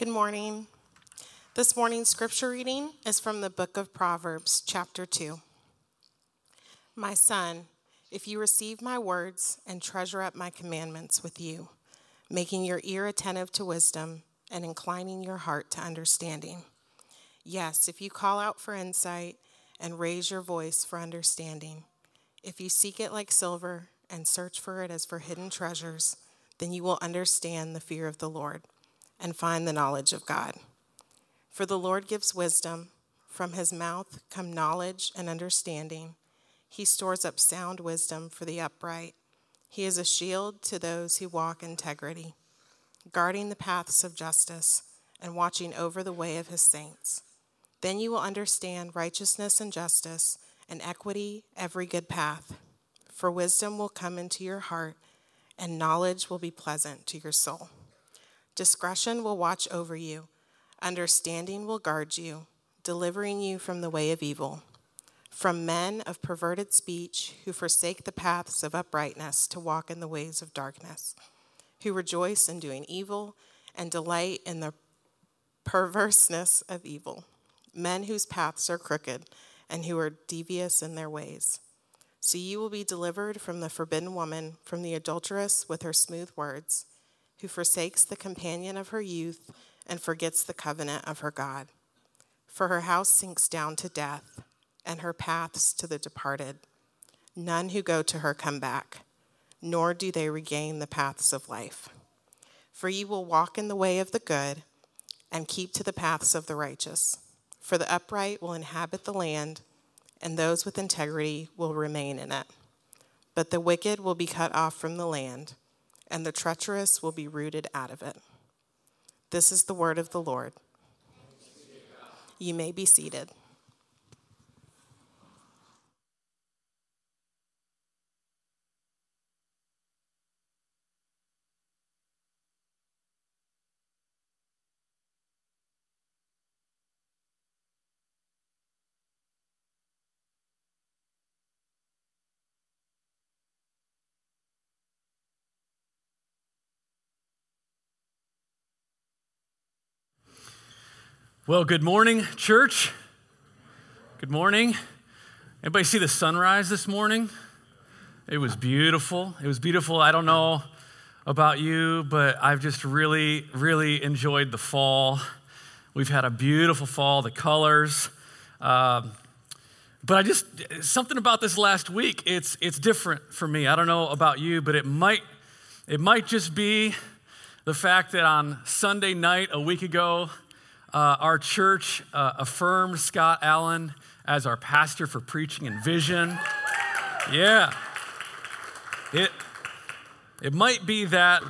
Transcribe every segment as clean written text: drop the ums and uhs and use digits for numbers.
Good morning. This morning's scripture reading is from the book of Proverbs, chapter 2. My son, if you receive my words and treasure up my commandments with you, making your ear attentive to wisdom and inclining your heart to understanding. Yes, if you call out for insight and raise your voice for understanding, if you seek it like silver and search for it as for hidden treasures, then you will understand the fear of the Lord and find the knowledge of God. For the Lord gives wisdom. From his mouth come knowledge and understanding. He stores up sound wisdom for the upright. He is a shield to those who walk in integrity, guarding the paths of justice and watching over the way of his saints. Then you will understand righteousness and justice and equity, every good path. For wisdom will come into your heart, and knowledge will be pleasant to your soul. Discretion will watch over you. Understanding will guard you, delivering you from the way of evil, from men of perverted speech who forsake the paths of uprightness to walk in the ways of darkness, who rejoice in doing evil and delight in the perverseness of evil, men whose paths are crooked and who are devious in their ways. So you will be delivered from the forbidden woman, from the adulteress with her smooth words, who forsakes the companion of her youth and forgets the covenant of her God. For her house sinks down to death, and her paths to the departed. None who go to her come back, nor do they regain the paths of life. For you will walk in the way of the good and keep to the paths of the righteous. For the upright will inhabit the land, and those with integrity will remain in it. But the wicked will be cut off from the land, and the treacherous will be rooted out of it. This is the word of the Lord. You may be seated. Well, good morning, church. Good morning. Anybody see the sunrise this morning? It was beautiful. It was beautiful. I don't know about you, but I've just really, really enjoyed the fall. We've had a beautiful fall, the colors. But something about this last week, it's different for me. I don't know about you, but it might just be the fact that on Sunday night a week ago, our church affirmed Scott Allen as our pastor for preaching and vision. Yeah. It might be that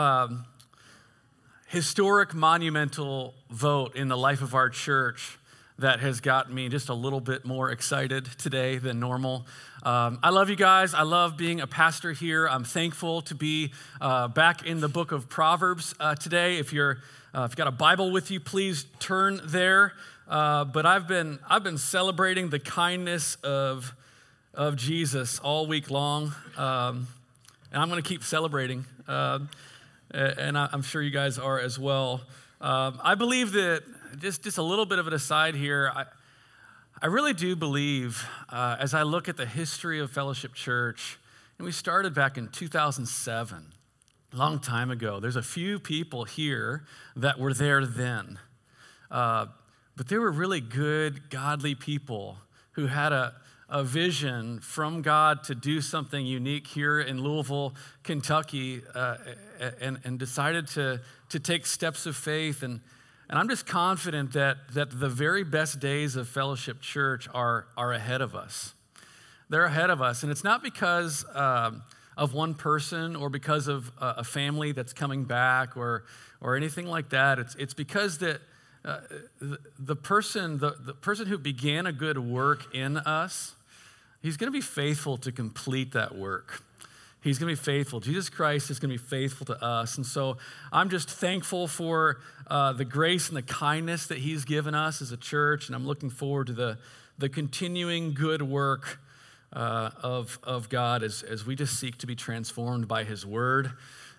historic, monumental vote in the life of our church that has got me just a little bit more excited today than normal. I love you guys. I love being a pastor here. I'm thankful to be back in the book of Proverbs today. If you've got a Bible with you, please turn there. But I've been celebrating the kindness of Jesus all week long, and I'm going to keep celebrating. And I'm sure you guys are as well. I believe that just a little bit of an aside here. I really do believe, as I look at the history of Fellowship Church, and we started back in 2007. A long time ago. There's a few people here that were there then. But they were really good, godly people who had a vision from God to do something unique here in Louisville, Kentucky, and decided to take steps of faith. And I'm just confident that the very best days of Fellowship Church are ahead of us. They're ahead of us. And it's not because of one person or because of a family that's coming back or anything like that. It's because that the person who began a good work in us, he's going to be faithful to complete that work. He's going to be faithful. Jesus Christ is going to be faithful to us. And so I'm just thankful for the grace and the kindness that he's given us as a church, and I'm looking forward to the continuing good work of God as we just seek to be transformed by his word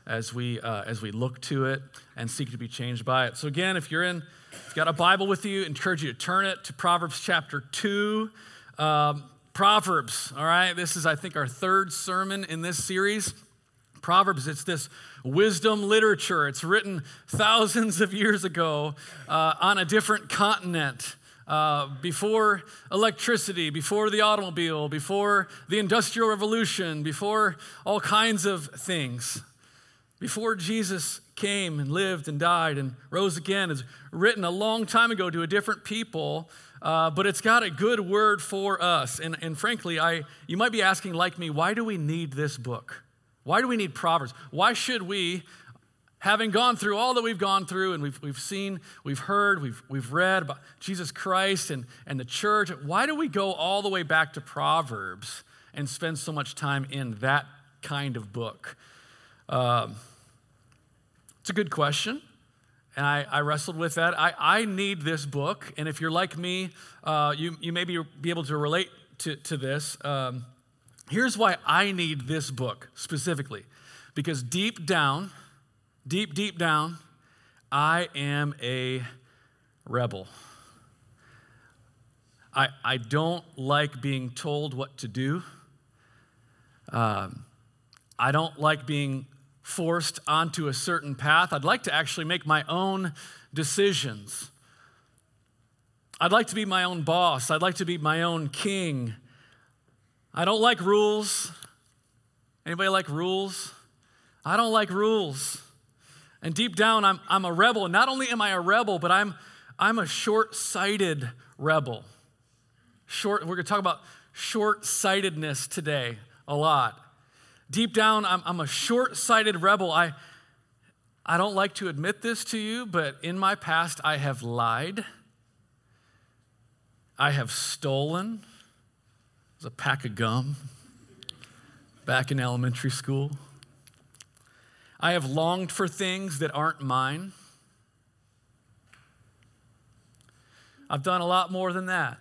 as we look to it and seek to be changed by it. So again, if you've got a Bible with you, I encourage you to turn it to Proverbs chapter 2. Proverbs, all right? This is, I think, our third sermon in this series. Proverbs, it's this wisdom literature. It's written thousands of years ago on a different continent, before electricity, before the automobile, before the Industrial Revolution, before all kinds of things. Before Jesus came and lived and died and rose again. It's written a long time ago to a different people, but it's got a good word for us. And frankly, you might be asking, like me, why do we need this book? Why do we need Proverbs? Why should we, having gone through all that we've gone through and we've seen, we've heard, we've read about Jesus Christ and the church, why do we go all the way back to Proverbs and spend so much time in that kind of book? It's a good question, and I wrestled with that. I need this book, and if you're like me, you may be able to relate to this. Here's why I need this book specifically. Because deep down, I am a rebel. I don't like being told what to do. I don't like being forced onto a certain path. I'd like to actually make my own decisions. I'd like to be my own boss. I'd like to be my own king. I don't like rules. Anybody like rules? I don't like rules. And deep down, I'm a rebel. And not only am I a rebel, but I'm a short-sighted rebel. We're going to talk about short-sightedness today a lot. Deep down, I'm a short-sighted rebel. I don't like to admit this to you, but in my past, I have lied. I have stolen. It was a pack of gum back in elementary school. I have longed for things that aren't mine. I've done a lot more than that.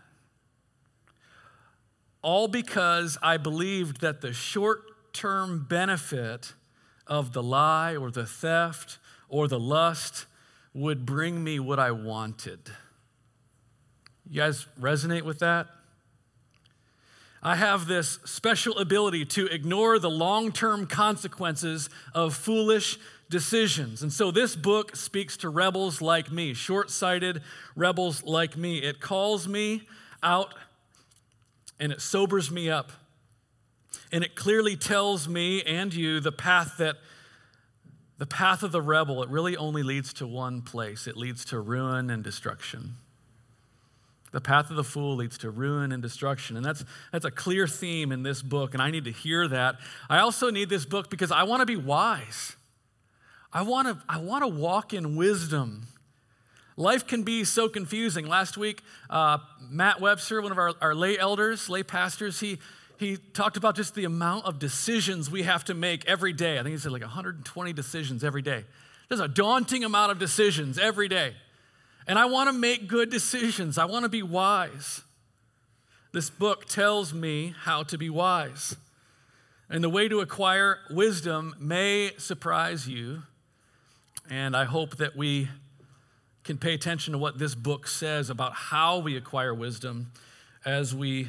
All because I believed that the short-term benefit of the lie or the theft or the lust would bring me what I wanted. You guys resonate with that? I have this special ability to ignore the long-term consequences of foolish decisions. And so this book speaks to rebels like me, short-sighted rebels like me. It calls me out and it sobers me up. And it clearly tells me and you the path of the rebel, it really only leads to one place. It leads to ruin and destruction. The path of the fool leads to ruin and destruction. And that's a clear theme in this book, and I need to hear that. I also need this book because I want to be wise. I want to walk in wisdom. Life can be so confusing. Last week, Matt Webster, one of our lay elders, lay pastors, he talked about just the amount of decisions we have to make every day. I think he said like 120 decisions every day. There's a daunting amount of decisions every day. And I want to make good decisions. I want to be wise. This book tells me how to be wise. And the way to acquire wisdom may surprise you. And I hope that we can pay attention to what this book says about how we acquire wisdom as we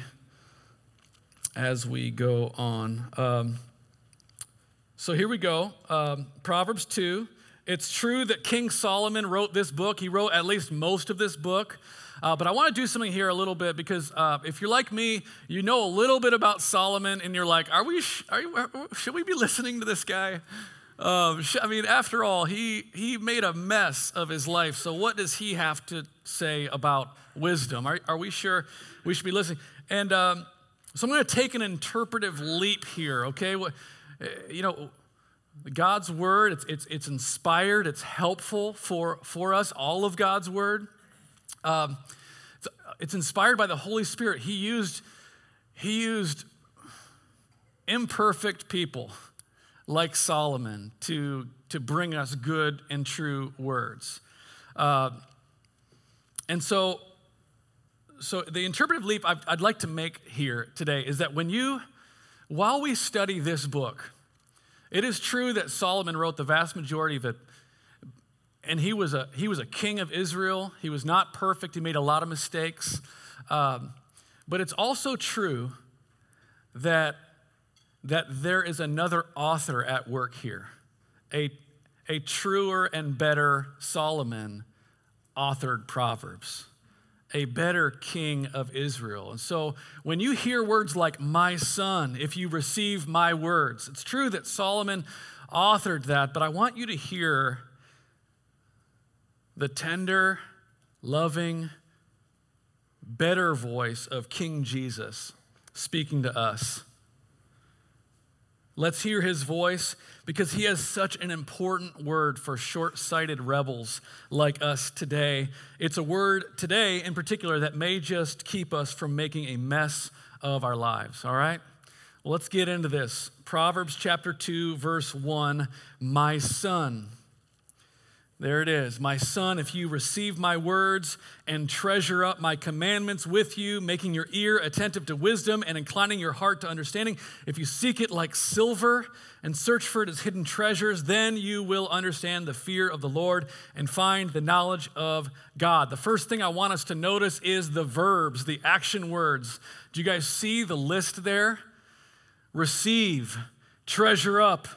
go on. So here we go. Proverbs 2. It's true that King Solomon wrote this book. He wrote at least most of this book. But I want to do something here a little bit because if you're like me, you know a little bit about Solomon and you're like, should we be listening to this guy? I mean, after all, he made a mess of his life. So what does he have to say about wisdom? Are we sure we should be listening? And so I'm going to take an interpretive leap here, okay? You know, God's word, it's inspired, it's helpful for us, all of God's word. It's inspired by the Holy Spirit. He used imperfect people like Solomon to bring us good and true words. And so the interpretive leap I'd like to make here today is that while we study this book, It is true that Solomon wrote the vast majority of it, and he was a king of Israel. He was not perfect. He made a lot of mistakes. But it's also true that there is another author at work here. A truer and better Solomon authored Proverbs, a better king of Israel. And so when you hear words like, my son, if you receive my words, it's true that Solomon authored that, but I want you to hear the tender, loving, better voice of King Jesus speaking to us. Let's hear his voice because he has such an important word for short-sighted rebels like us today. It's a word today in particular that may just keep us from making a mess of our lives, all right? Well, let's get into this. Proverbs chapter 2, verse 1, my son. There it is. My son, if you receive my words and treasure up my commandments with you, making your ear attentive to wisdom and inclining your heart to understanding, if you seek it like silver and search for it as hidden treasures, then you will understand the fear of the Lord and find the knowledge of God. The first thing I want us to notice is the verbs, the action words. Do you guys see the list there? Receive, treasure up,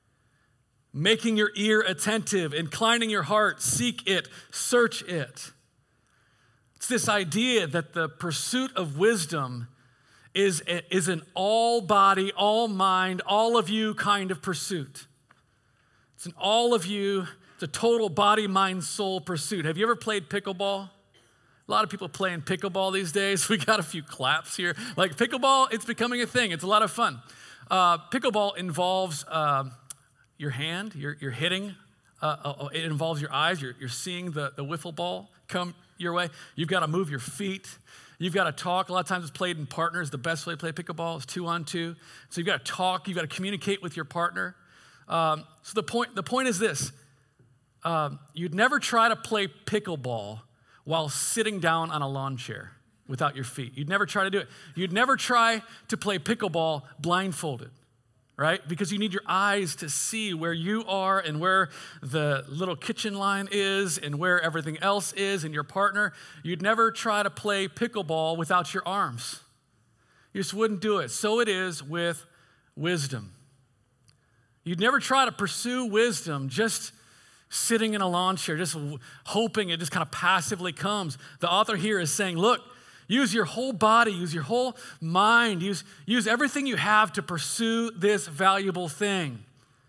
making your ear attentive, inclining your heart, seek it, search it. It's this idea that the pursuit of wisdom is an all body, all mind, all of you kind of pursuit. It's an all of you, it's a total body, mind, soul pursuit. Have you ever played pickleball? A lot of people playing pickleball these days. We got a few claps here. Like pickleball, it's becoming a thing. It's a lot of fun. Pickleball involves your hand, you're hitting. It involves your eyes. You're seeing the wiffle ball come your way. You've got to move your feet. You've got to talk. A lot of times it's played in partners. The best way to play pickleball is 2-on-2. So you've got to talk. You've got to communicate with your partner. So the point is this. You'd never try to play pickleball while sitting down on a lawn chair without your feet. You'd never try to do it. You'd never try to play pickleball blindfolded, right? Because you need your eyes to see where you are and where the little kitchen line is and where everything else is and your partner. You'd never try to play pickleball without your arms. You just wouldn't do it. So it is with wisdom. You'd never try to pursue wisdom just sitting in a lawn chair, just hoping it just kind of passively comes. The author here is saying, look, use your whole body, use your whole mind, use everything you have to pursue this valuable thing.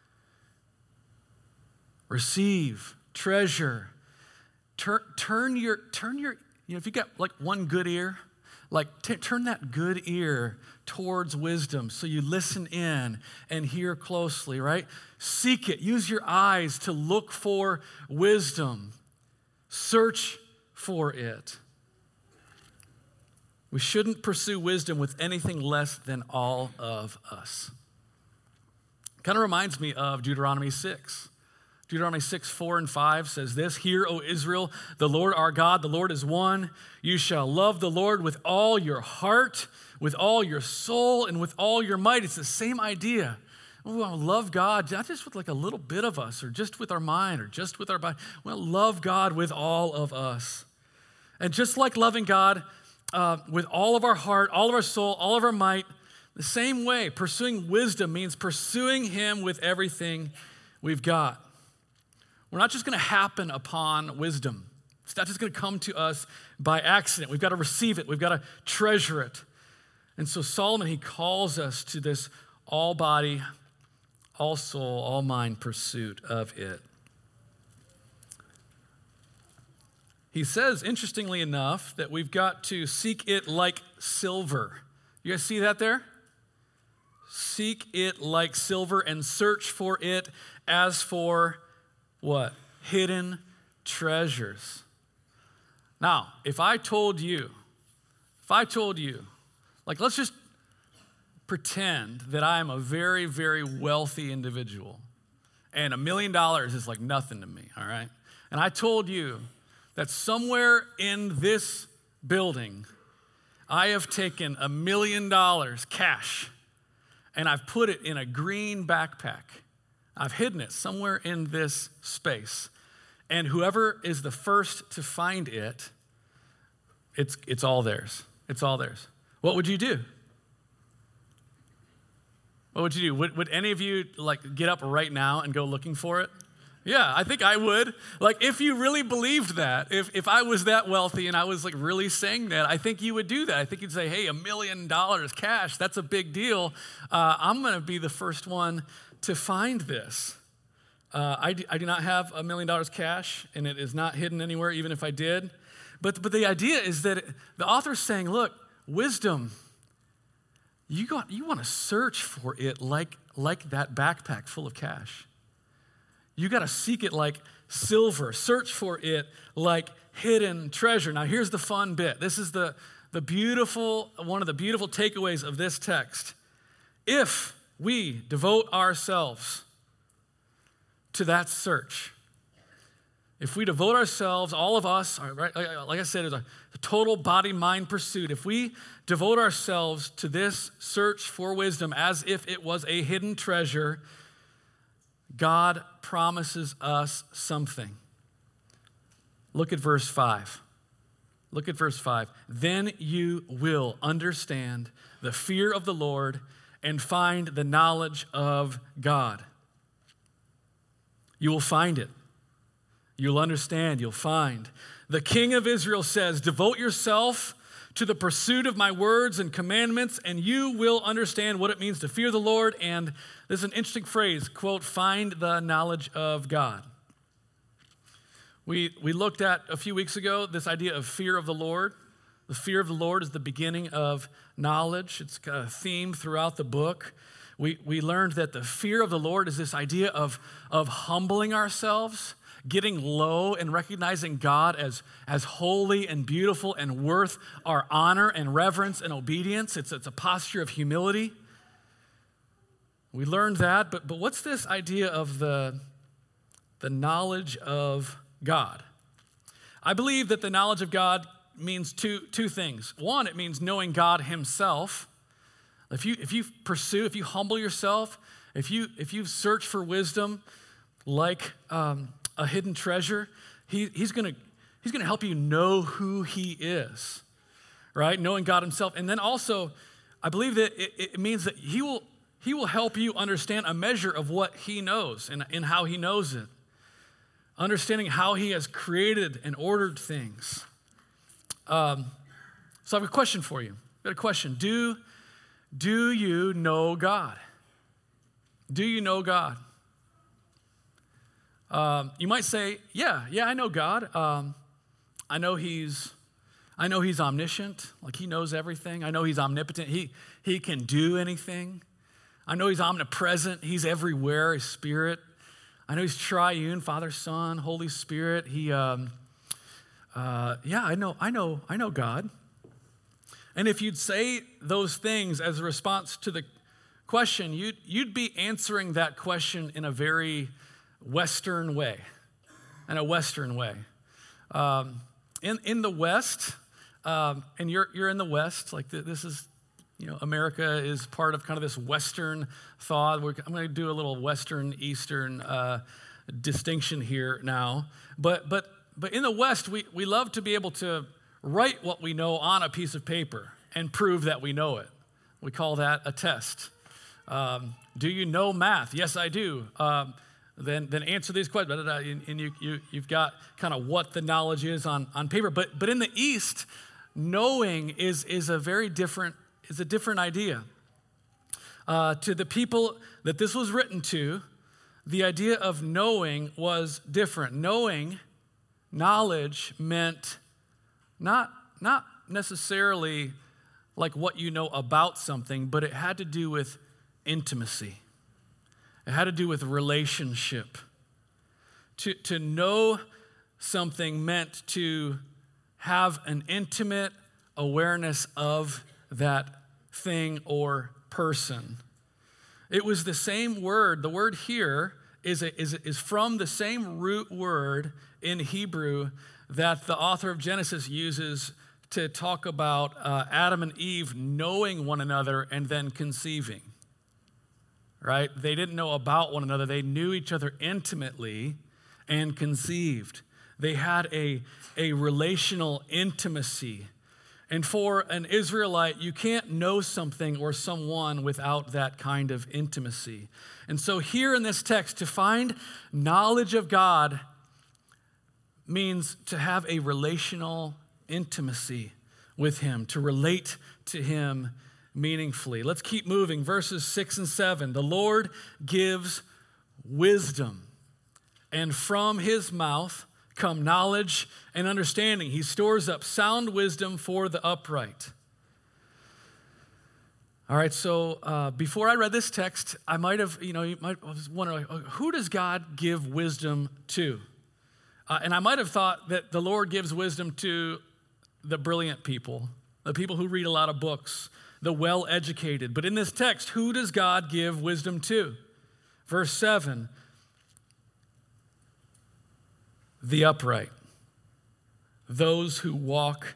Receive, treasure, turn your, if you got like one good ear, like turn that good ear towards wisdom so you listen in and hear closely, right? Seek it. Use your eyes to look for wisdom. Search for it. We shouldn't pursue wisdom with anything less than all of us. Kind of reminds me of Deuteronomy 6. Deuteronomy 6, 4 and 5 says this, Hear, O Israel, the Lord our God, the Lord is one. You shall love the Lord with all your heart, with all your soul, and with all your might. It's the same idea. We want to love God, not just with like a little bit of us, or just with our mind, or just with our body. We want to love God with all of us. And just like loving God with all of our heart, all of our soul, all of our might, the same way, pursuing wisdom means pursuing Him with everything we've got. We're not just going to happen upon wisdom. It's not just going to come to us by accident. We've got to receive it. We've got to treasure it. And so Solomon, he calls us to this all body, all soul, all mind pursuit of it. He says, interestingly enough, that we've got to seek it like silver. You guys see that there? Seek it like silver and search for it as for what? Hidden treasures. Now, if I told you, like let's just pretend that I am a very, very wealthy individual and $1 million is like nothing to me, all right? And I told you that somewhere in this building, I have taken $1 million cash and I've put it in a green backpack. I've hidden it somewhere in this space. And whoever is the first to find it, it's all theirs. It's all theirs. What would you do? What would you do? Would any of you get up right now and go looking for it? Yeah, I think I would. If you really believed that, if I was that wealthy and I was really saying that, I think you would do that. I think you'd say, hey, $1 million cash, that's a big deal. I'm going to be the first one to find this. I do not have $1 million cash, and it is not hidden anywhere, even if I did. But the idea is that the author's saying, look, wisdom, you want to search for it like that backpack full of cash. You got to seek it like silver. Search for it like hidden treasure. Now, here's the fun bit. This is one of the beautiful takeaways of this text. If we devote ourselves to that search, if we devote ourselves, all of us, right, like I said, it's a total body-mind pursuit. If we devote ourselves to this search for wisdom as if it was a hidden treasure, God promises us something. Look at verse 5. Look at verse 5. Then you will understand the fear of the Lord and find the knowledge of God. You will find it. You'll understand, you'll find. The King of Israel says, devote yourself to the pursuit of my words and commandments, and you will understand what it means to fear the Lord. And this is an interesting phrase, quote, find the knowledge of God. We looked at a few weeks ago this idea of fear of the Lord. The fear of the Lord is the beginning of knowledge. It's a theme throughout the book. We learned that the fear of the Lord is this idea of humbling ourselves, getting low and recognizing God as holy and beautiful and worth our honor and reverence and obedience. It's a posture of humility. We learned that, but what's this idea of the knowledge of God? I believe that the knowledge of God means two things. One, it means knowing God himself. If you pursue, if you humble yourself, if you search for wisdom like a hidden treasure, he's going to help you know who he is, right? Knowing God himself. And then also, I believe that it means that he will help you understand a measure of what he knows and how he knows it. Understanding how he has created and ordered things. So I have a question for you. I've got a question. Do you know God? Do you know God? You might say, yeah, I know God. I know he's omniscient, like he knows everything. I know he's omnipotent. He can do anything. I know he's omnipresent. He's everywhere, his spirit. I know he's triune, Father, Son, Holy Spirit. I know God. And if you'd say those things as a response to the question, you'd be answering that question in a very Western way. In a Western way. In the West, and you're in the West, like this is, America is part of kind of this Western thought. I'm going to do a little Western Eastern distinction here now. But in the West, we love to be able to write what we know on a piece of paper and prove that we know it. We call that a test. Do you know math? Yes, I do. Then answer these questions. And you've got kind of what the knowledge is on paper. But in the East, knowing is a very different. It's a different idea. To the people that this was written to, the idea of knowing was different. Knowledge meant not necessarily like what you know about something, but it had to do with intimacy. It had to do with relationship. To know something meant to have an intimate awareness of that thing or person. It was the same word. The word here is from the same root word in Hebrew that the author of Genesis uses to talk about Adam and Eve knowing one another and then conceiving. right? They didn't know about one another. They knew each other intimately and conceived. They had a relational intimacy. And for an Israelite, you can't know something or someone without that kind of intimacy. And so here in this text, to find knowledge of God means to have a relational intimacy with him, to relate to him meaningfully. Let's keep moving. Verses 6 and 7. The Lord gives wisdom, and from his mouth come knowledge and understanding. He stores up sound wisdom for the upright. All right, so before I read this text, I might have, I was wondering, who does God give wisdom to? And I might have thought that the Lord gives wisdom to the brilliant people, the people who read a lot of books, the well-educated. But in this text, who does God give wisdom to? Verse 7, the upright, those who walk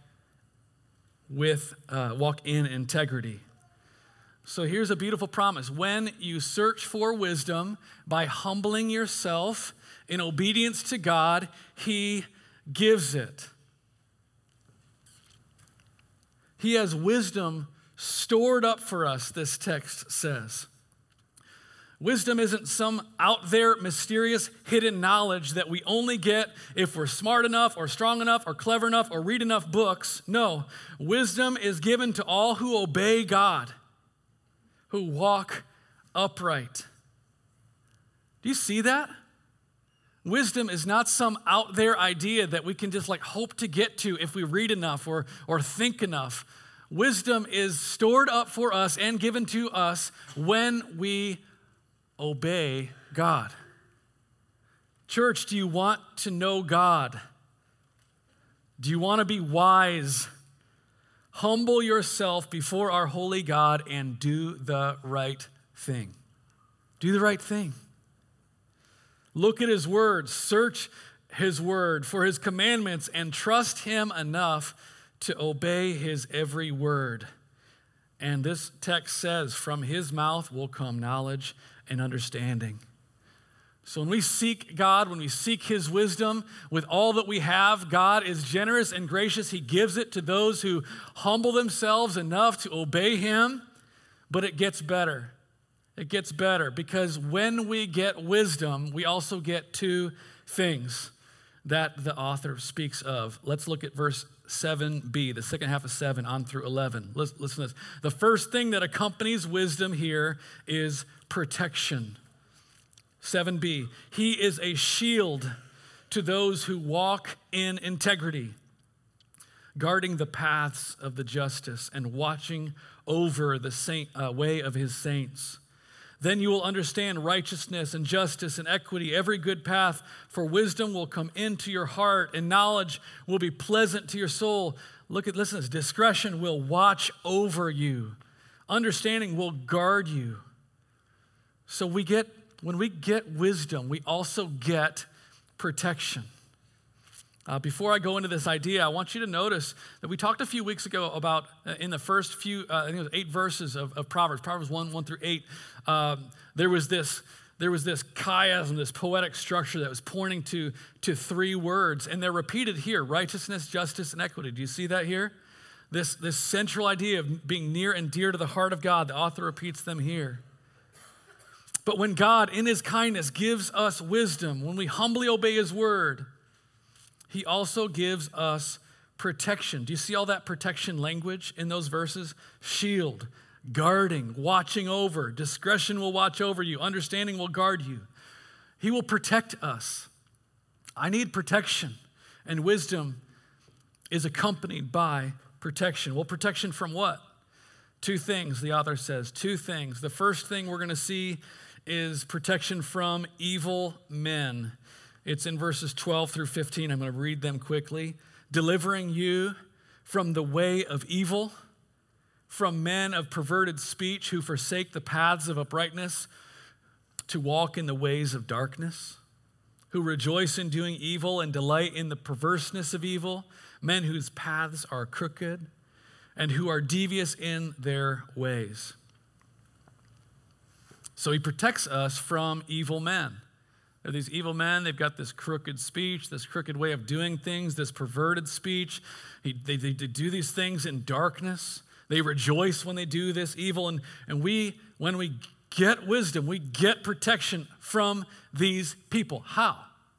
in integrity. So here's a beautiful promise. When you search for wisdom by humbling yourself in obedience to God, he gives it. He has wisdom stored up for us, this text says. Wisdom isn't some out there mysterious hidden knowledge that we only get if we're smart enough or strong enough or clever enough or read enough books. No, wisdom is given to all who obey God, who walk upright. Do you see that? Wisdom is not some out there idea that we can just hope to get to if we read enough or think enough. Wisdom is stored up for us and given to us when we obey God. Church, do you want to know God? Do you want to be wise? Humble yourself before our holy God and do the right thing. Do the right thing. Look at his word, search his word for his commandments, and trust him enough to obey his every word. And this text says, from his mouth will come knowledge and understanding. So when we seek God, when we seek his wisdom with all that we have, God is generous and gracious. He gives it to those who humble themselves enough to obey him. But it gets better. It gets better because when we get wisdom, we also get two things that the author speaks of. Let's look at verse 7b, the second half of 7 on through 11. Listen to this. The first thing that accompanies wisdom here is protection. 7b, he is a shield to those who walk in integrity, guarding the paths of the justice and watching over the way of his saints. Then you will understand righteousness and justice and equity, every good path, for wisdom will come into your heart and knowledge will be pleasant to your soul. Listen to this. Discretion will watch over you. Understanding will guard you. So when we get wisdom, we also get protection. Before I go into this idea, I want you to notice that we talked a few weeks ago about in the first few, I think it was 8 verses of Proverbs 1 through 8, there was this chiasm, this poetic structure that was pointing to 3 words, and they're repeated here: righteousness, justice, and equity. Do you see that here? This central idea of being near and dear to the heart of God, the author repeats them here. But when God, in his kindness, gives us wisdom, when we humbly obey his word, he also gives us protection. Do you see all that protection language in those verses? Shield, guarding, watching over. Discretion will watch over you. Understanding will guard you. He will protect us. I need protection, and wisdom is accompanied by protection. Well, protection from what? 2 things, the author says. 2 things. The first thing we're going to see is protection from evil men. It's in verses 12 through 15. I'm going to read them quickly. Delivering you from the way of evil, from men of perverted speech who forsake the paths of uprightness to walk in the ways of darkness, who rejoice in doing evil and delight in the perverseness of evil, men whose paths are crooked and who are devious in their ways. So he protects us from evil men. They're these evil men. They've got this crooked speech, this crooked way of doing things, this perverted speech. They do these things in darkness. They rejoice when they do this evil. And when we get wisdom, we get protection from these people. How?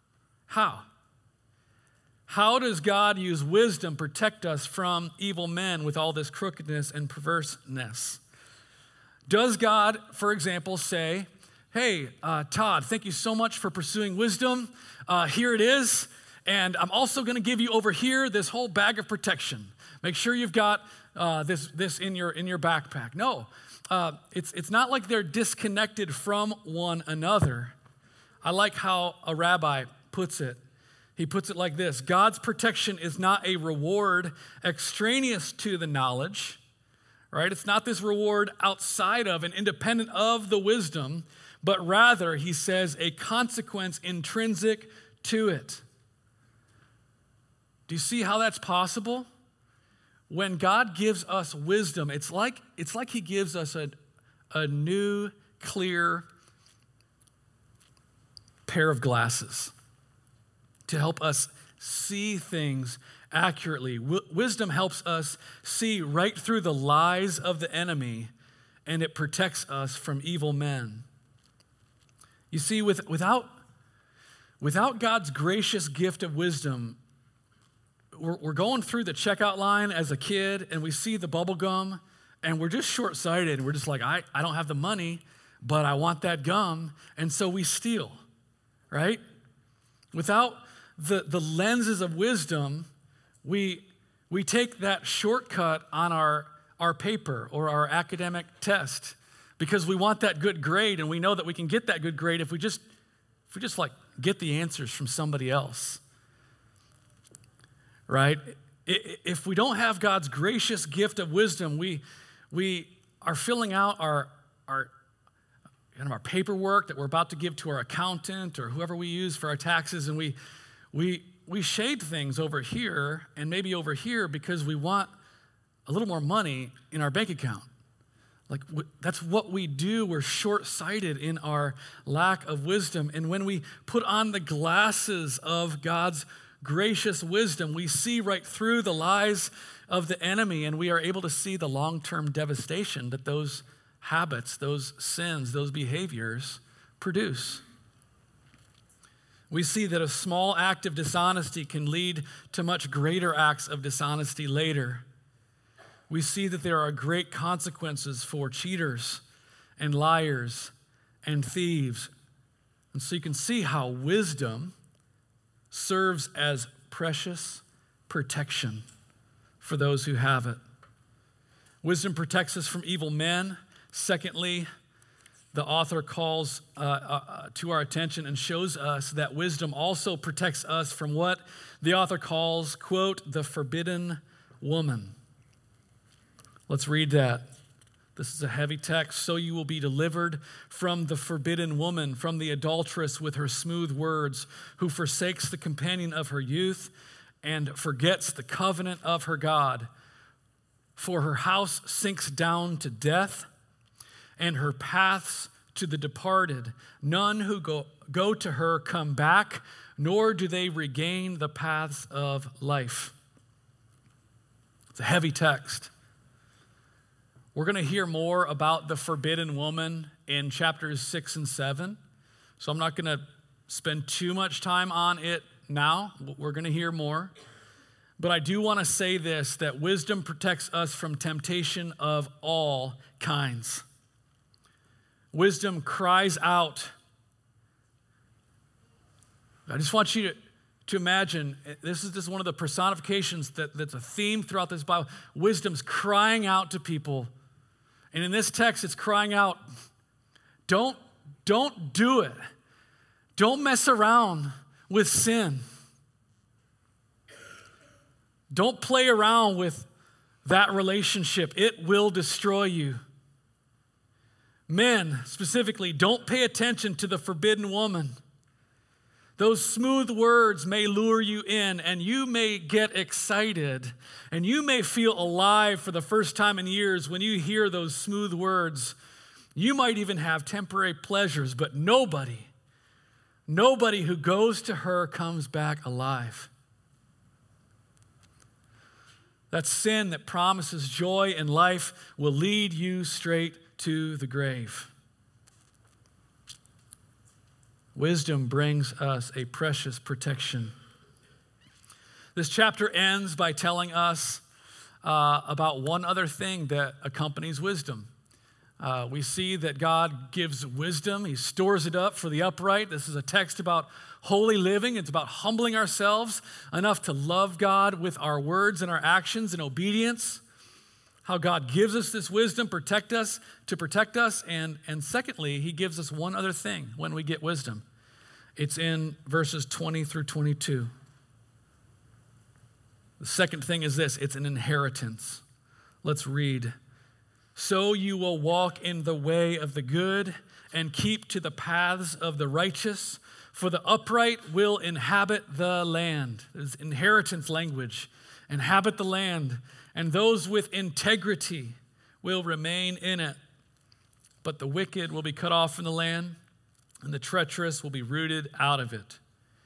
How does God use wisdom protect us from evil men with all this crookedness and perverseness? Does God, for example, say, hey, Todd, thank you so much for pursuing wisdom. Here it is. And I'm also going to give you over here this whole bag of protection. Make sure you've got this in your backpack. No, it's not like they're disconnected from one another. I like how a rabbi puts it. He puts it like this: God's protection is not a reward extraneous to the knowledge, right? It's not this reward outside of and independent of the wisdom, but rather, he says, a consequence intrinsic to it. Do you see how that's possible? When God gives us wisdom, it's like he gives us a new, clear pair of glasses to help us see things accurately. Wisdom helps us see right through the lies of the enemy, and it protects us from evil men. You see, without God's gracious gift of wisdom, we're going through the checkout line as a kid, and we see the bubble gum, and we're just short-sighted. We're just like, I don't have the money, but I want that gum, and so we steal, right? Without the lenses of wisdom, we take that shortcut on our paper or our academic test because we want that good grade, and we know that we can get that good grade if we just like get the answers from somebody else, right? If we don't have God's gracious gift of wisdom, we are filling out our paperwork that we're about to give to our accountant or whoever we use for our taxes, and we shade things over here and maybe over here because we want a little more money in our bank account. Like, that's what we do. We're short-sighted in our lack of wisdom. And when we put on the glasses of God's gracious wisdom, we see right through the lies of the enemy, and we are able to see the long-term devastation that those habits, those sins, those behaviors produce. We see that a small act of dishonesty can lead to much greater acts of dishonesty later. We see that there are great consequences for cheaters and liars and thieves. And so you can see how wisdom serves as precious protection for those who have it. Wisdom protects us from evil men. Secondly, the author calls to our attention and shows us that wisdom also protects us from what the author calls, quote, the forbidden woman. Let's read that. This is a heavy text. So you will be delivered from the forbidden woman, from the adulteress with her smooth words, who forsakes the companion of her youth and forgets the covenant of her God. For her house sinks down to death, and her paths to the departed. None who go to her come back, nor do they regain the paths of life. It's a heavy text. We're going to hear more about the forbidden woman in chapters 6 and 7. So I'm not going to spend too much time on it now. We're going to hear more. But I do want to say this, that wisdom protects us from temptation of all kinds. Wisdom cries out. I just want you to imagine, this is just one of the personifications that's a theme throughout this Bible. Wisdom's crying out to people. And in this text, it's crying out, don't do it. Don't mess around with sin. Don't play around with that relationship. It will destroy you. Men, specifically, don't pay attention to the forbidden woman. Those smooth words may lure you in, and you may get excited, and you may feel alive for the first time in years when you hear those smooth words You might even have temporary pleasures, but nobody who goes to her comes back alive. That sin that promises joy and life will lead you straight to the grave. Wisdom brings us a precious protection. This chapter ends by telling us about one other thing that accompanies wisdom. We see that God gives wisdom. He stores it up for the upright. This is a text about holy living. It's about humbling ourselves enough to love God with our words and our actions and obedience. How God gives us this wisdom to protect us. And secondly, he gives us one other thing when we get wisdom. It's in verses 20 through 22. The second thing is this: it's an inheritance. Let's read. So you will walk in the way of the good and keep to the paths of the righteous, for the upright will inhabit the land. There's inheritance language. Inhabit the land, and those with integrity will remain in it. But the wicked will be cut off from the land, and the treacherous will be rooted out of it.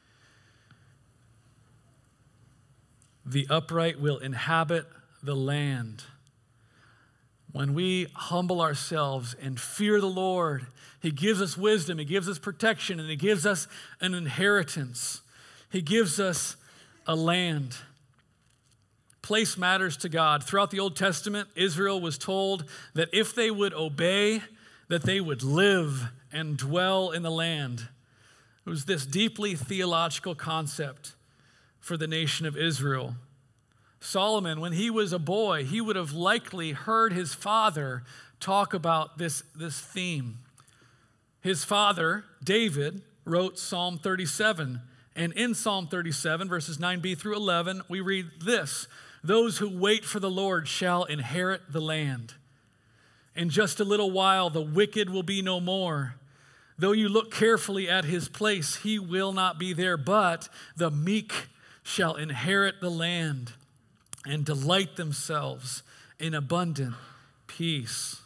The upright will inhabit the land. When we humble ourselves and fear the Lord, he gives us wisdom, he gives us protection, and he gives us an inheritance. He gives us a land. Place matters to God. Throughout the Old Testament, Israel was told that if they would obey, that they would live and dwell in the land. It was this deeply theological concept for the nation of Israel. Solomon, when he was a boy, he would have likely heard his father talk about this theme. His father, David, wrote Psalm 37. And in Psalm 37, verses 9b through 11, we read this: those who wait for the Lord shall inherit the land. In just a little while, the wicked will be no more. Though you look carefully at his place, he will not be there, but the meek shall inherit the land and delight themselves in abundant peace.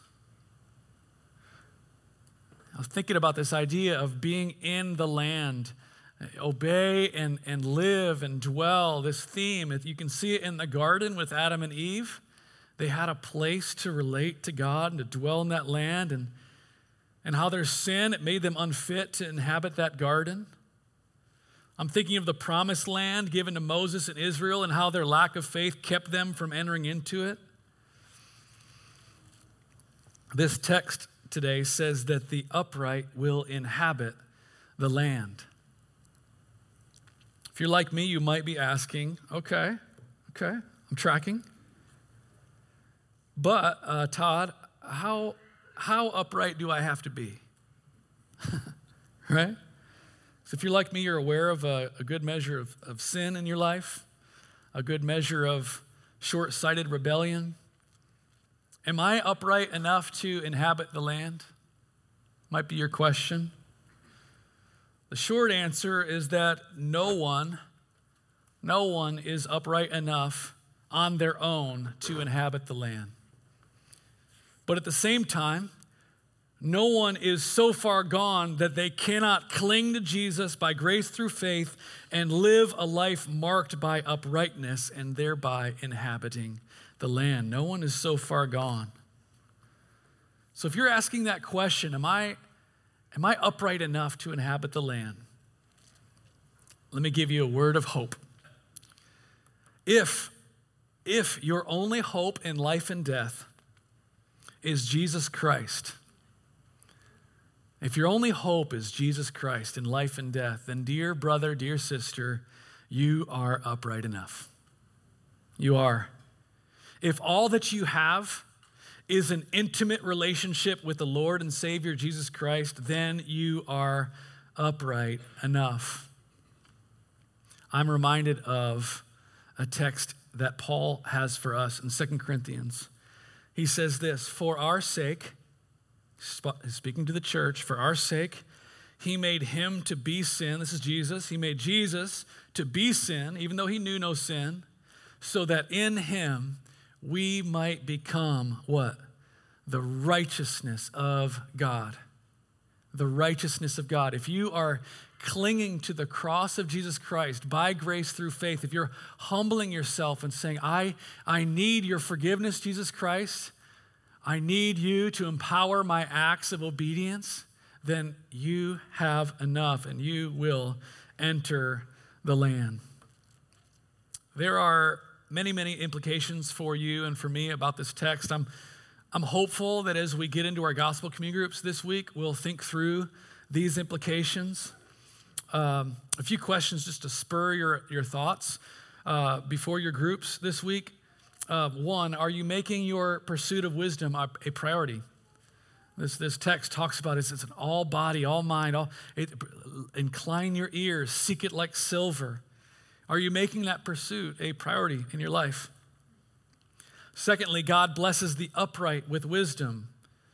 I was thinking about this idea of being in the land, obey and live and dwell, this theme. You can see it in the garden with Adam and Eve. They had a place to relate to God and to dwell in that land, and how their sin, it made them unfit to inhabit that garden. I'm thinking of the promised land given to Moses and Israel and how their lack of faith kept them from entering into it. This text today says that the upright will inhabit the land. If you're like me, you might be asking, okay, I'm tracking. But Todd, how upright do I have to be? Right? So if you're like me, you're aware of a good measure of sin in your life, a good measure of short-sighted rebellion. Am I upright enough to inhabit the land? Might be your question. The short answer is that no one is upright enough on their own to inhabit the land. But at the same time, no one is so far gone that they cannot cling to Jesus by grace through faith and live a life marked by uprightness and thereby inhabiting the land. No one is so far gone. So if you're asking that question, am I upright enough to inhabit the land? Let me give you a word of hope. If your only hope in life and death is Jesus Christ, if your only hope is Jesus Christ in life and death, then dear brother, dear sister, you are upright enough. You are. If all that you have is an intimate relationship with the Lord and Savior Jesus Christ, then you are upright enough. I'm reminded of a text that Paul has for us in 2 Corinthians. He says this: for our sake, speaking to the church, for our sake, he made him to be sin. This is Jesus. He made Jesus to be sin, even though he knew no sin, so that in him we might become what? the righteousness of God. The righteousness of God. If you are clinging to the cross of Jesus Christ by grace through faith, if you're humbling yourself and saying, I need your forgiveness, Jesus Christ, I need you to empower my acts of obedience, then you have enough and you will enter the land. There are many, many implications for you and for me about this text. I'm hopeful that as we get into our gospel community groups this week, we'll think through these implications. A few questions just to spur your thoughts before your groups this week. One, are you making your pursuit of wisdom a priority? This text talks about it's an all body, all mind, incline your ears, seek it like silver. Are you making that pursuit a priority in your life? Secondly, God blesses the upright with wisdom.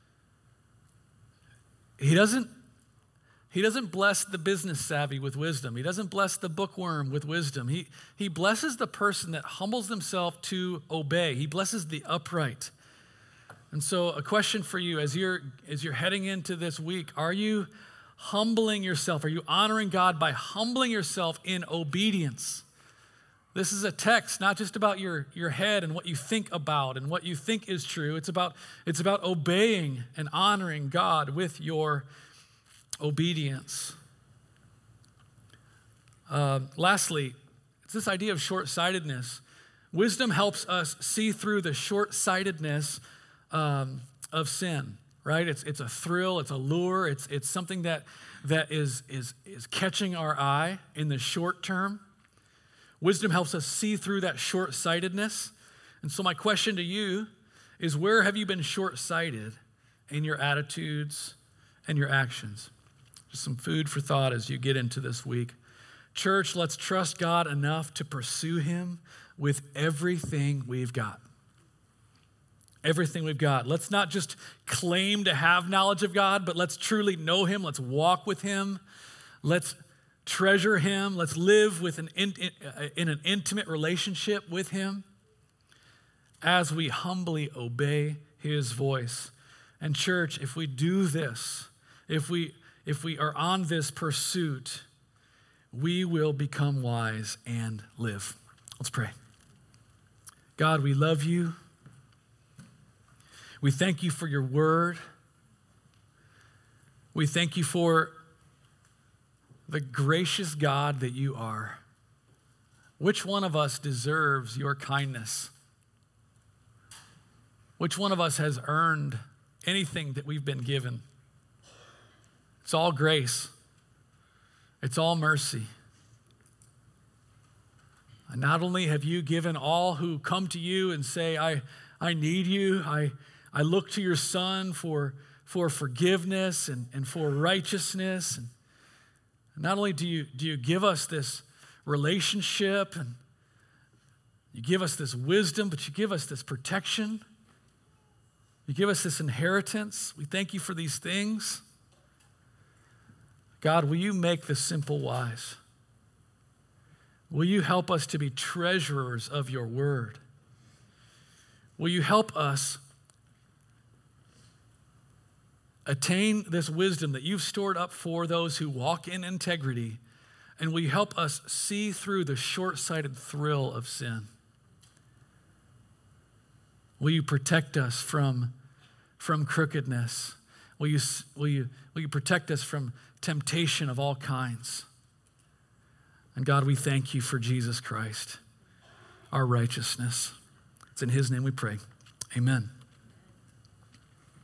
He doesn't bless the business savvy with wisdom. He doesn't bless the bookworm with wisdom. He blesses the person that humbles themselves to obey. He blesses the upright. And so a question for you as you're heading into this week, are you humbling yourself? Are you honoring God by humbling yourself in obedience? This is a text not just about your head and what you think about and what you think is true. It's about obeying and honoring God with your obedience. Lastly, it's this idea of short-sightedness. Wisdom helps us see through the short-sightedness of sin, right? It's a thrill, it's a lure, it's something that is catching our eye in the short term. Wisdom helps us see through that short-sightedness. And so my question to you is, where have you been short-sighted in your attitudes and your actions? Just some food for thought as you get into this week. Church, let's trust God enough to pursue him with everything we've got. Everything we've got. Let's not just claim to have knowledge of God, but let's truly know him. Let's walk with him. Let's treasure him. Let's live in an intimate relationship with him as we humbly obey his voice. And church, if we do this, if we are on this pursuit, we will become wise and live. Let's pray. God, we love you. We thank you for your word. We thank you for the gracious God that you are. Which one of us deserves your kindness? Which one of us has earned anything that we've been given? It's all grace. It's all mercy. And not only have you given all who come to you and say, I need you, I look to your Son for forgiveness and for righteousness. And not only do you give us this relationship and you give us this wisdom, but you give us this protection. You give us this inheritance. We thank you for these things. God, will you make the simple wise? Will you help us to be treasurers of your word? Will you help us attain this wisdom that you've stored up for those who walk in integrity? And will you help us see through the short-sighted thrill of sin? Will you protect us from crookedness? Will you protect us from temptation of all kinds? And God, we thank you for Jesus Christ, our righteousness. It's in his name we pray. Amen.